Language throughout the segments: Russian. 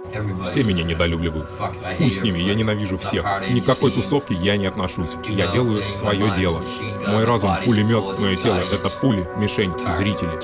Все меня недолюбливают. Хуй с ними, я ненавижу всех. Ни к какой тусовке я не отношусь. Я делаю свое дело. Мой разум — пулемет, мое тело — это пули, мишень, зрители.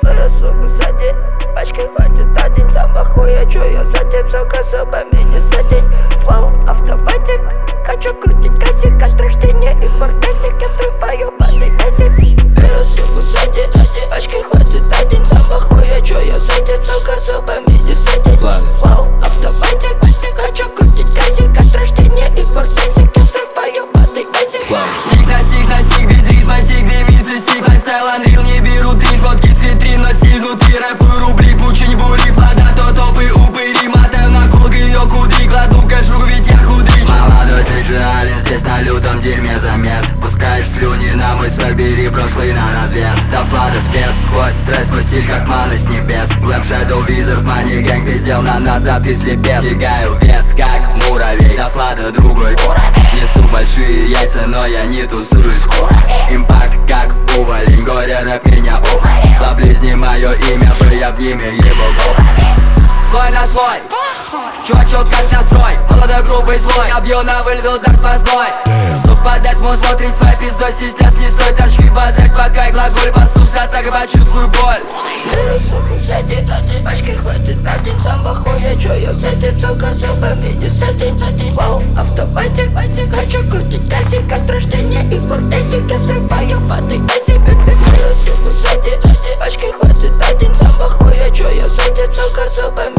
Пачкой хватит один, сам охуя, чё я с этим, сука, зубами не садить. Флоу, автоматик, хочу крутить косик, от рождения и фортесик, я взрываю падай эсик. Беру суку сзади, пачкой хватит один, сам охуя, чё я с этим, сука, зубами не садить. Флоу, автоматик, хочу крутить косик, от рождения и фортесик, я взрываю падай эсик. Стих на стих, без ритма, тик, девицы, стик, лайфстайл, анрил, не беру дрин, фотки с витрин, но стиль внутри, рэпую рубли, пучень, бури, флада, то топы, упыри, мотаю на колг ее кудри, кладу кэш, руку, ведь я худрич. Молодой джиджиалин, здесь на лютом дерьме замес, пускаешь слюни на мой свой, бери прошлый на развес. До флада спец, сквозь стресс, мой стиль как мана с небес. Глэм, Shadow, Wizard, Money Gang, пиздел на нас, да ты слепец. Тягаю вес, как муравей, до флада другой уровень. Несу большие яйца, но я не тусуюсь скоро. Импакт как увалень, горе рэп меня уморил. Поблизни мое имя, бы я в имя его был. Слой на слой, чувачок как настрой, молодой грубый слой. Я бью на вылет, удар сквозной. Совпадает мой смотри своей пиздой, стесняться не стоит. Торчки базарь, пока и глаголь басуся, так и почувствую боль. Беру суку сзади, пачкой хватит один, сам охуя, чё я с этим, сука, зубами не садить. Флоу, автоматик, хочу крутить косик, от рождения и фортесик, я взрываю падай эсик. Беру суку сзади, пачкой хватит один, сам охуя, чё я с этим, сука, зубами